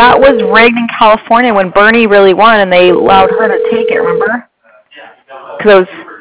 that was rigged in California when Bernie really won, and they allowed her to take it. Remember? Because